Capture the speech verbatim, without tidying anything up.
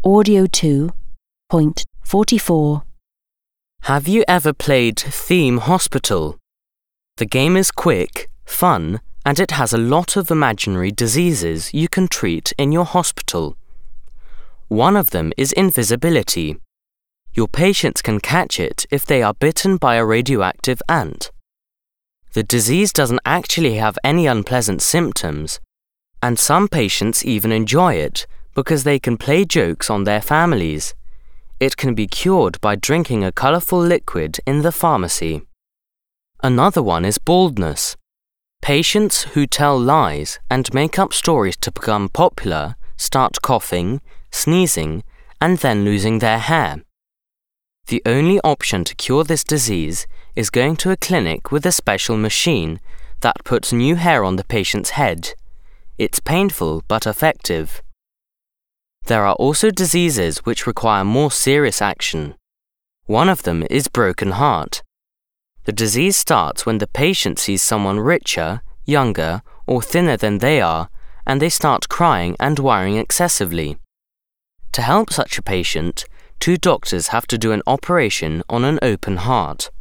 Audio two, point forty-four. Have you ever played Theme Hospital? The game is quick, fun, and it has a lot of imaginary diseases you can treat in your hospital. One of them is invisibility. Your patients can catch it if they are bitten by a radioactive ant. The disease doesn't actually have any unpleasant symptoms, and some patients even enjoy it because they can play jokes on their families. It can be cured by drinking a colourful liquid in the pharmacy. Another one is baldness. Patients who tell lies and make up stories to become popular start coughing, sneezing, and then losing their hair. The only option to cure this disease is going to a clinic with a special machine that puts new hair on the patient's head. It's painful but effective. There are also diseases which require more serious action. One of them is broken heart. The disease starts when the patient sees someone richer, younger, or thinner than they are, and they start crying and worrying excessively. To help such a patient, two doctors have to do an operation on an open heart.